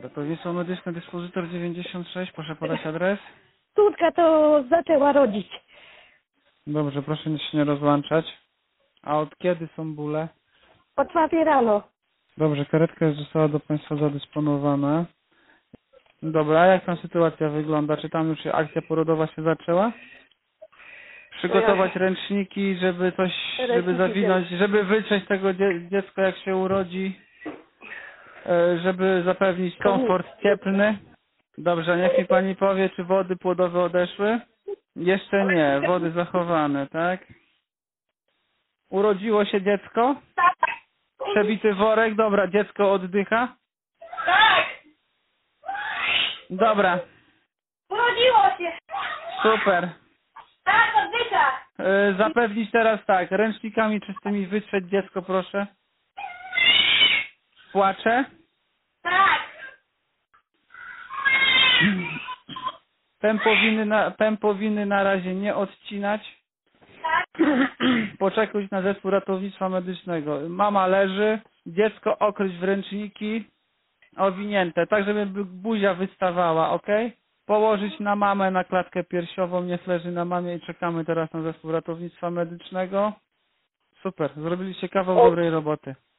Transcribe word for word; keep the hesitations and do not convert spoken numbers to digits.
Ratownictwo medyczne, dyspozytor dziewięćdziesiąt sześć, proszę podać adres. Córka to zaczęła rodzić. Dobrze, proszę się nie rozłączać. A od kiedy są bóle? O czwartej rano. Dobrze, karetka już została do Państwa zadysponowana. Dobra, a jak tam sytuacja wygląda? Czy tam już akcja porodowa się zaczęła? Przygotować ręczniki, żeby coś, żeby Ręczniki zawinąć, żeby wytrzeć tego dzie dziecko jak się urodzi, e, żeby zapewnić komfort cieplny. Dobrze, niech mi Pani powie, czy wody płodowe odeszły? Jeszcze nie, wody zachowane, tak? Urodziło się dziecko? Przebity worek, dobra, dziecko oddycha? Tak! Dobra, Urodziło się! super. Tak, oddycha! E, zapewnić teraz tak, ręcznikami czystymi wytrzeć dziecko, proszę. Płacze? Tak! Pępowiny na, pępowiny na razie nie odcinać. Tak! Poczekać na zespół ratownictwa medycznego. Mama leży, dziecko okryć w ręczniki, owinięte, tak żeby bu- buzia wystawała, ok? Położyć na mamę na klatkę piersiową, niech leży na mamie i czekamy teraz na zespół ratownictwa medycznego. Super, zrobiliście kawał dobrej roboty.